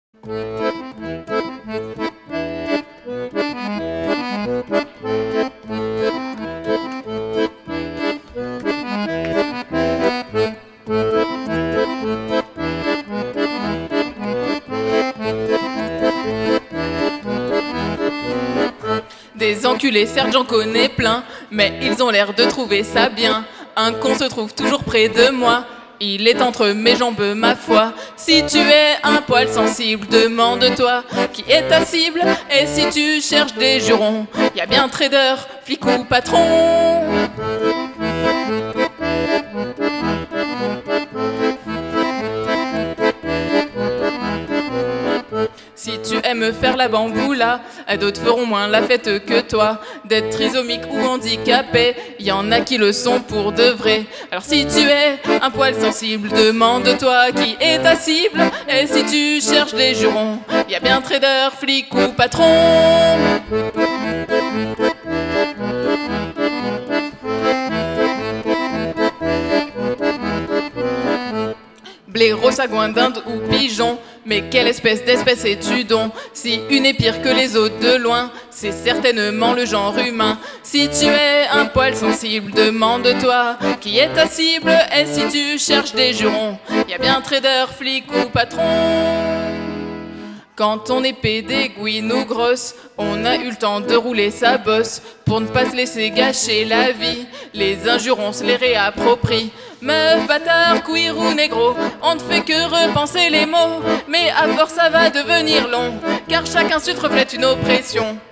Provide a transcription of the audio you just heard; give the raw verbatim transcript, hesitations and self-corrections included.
Des enculés, certes j'en connais plein, mais ils ont l'air de trouver ça bien. Un con se trouve toujours près de moi, il est entre mes jambes ma foi. Si tu es un poil sensible, demande-toi qui est ta cible. Et si tu cherches des jurons, y a bien trader, flic ou patron. Si tu aimes faire la bamboula, d'autres feront moins la fête que toi. D'être trisomique ou handicapé, y en a qui le sont pour de vrai. Alors si tu es un poil sensible, demande-toi qui est ta cible. Et si tu cherches des jurons, y a bien trader, flic ou patron. Blaireau, sagouin d'Inde ou pigeon, mais quelle espèce d'espèce es-tu donc? Si une est pire que les autres de loin, c'est certainement le genre humain. Si tu es un poil sensible, demande-toi qui est ta cible. Et si tu cherches des jurons, y a bien trader, flic ou patron. Quand on est pédé, gouine ou grosse, on a eu le temps de rouler sa bosse. Pour ne pas se laisser gâcher la vie, les injurons se les réapproprient. Meuf, bâtard, queer ou négro, on ne fait que repenser les mots. Mais à force ça va devenir long, car chaque insulte reflète une oppression.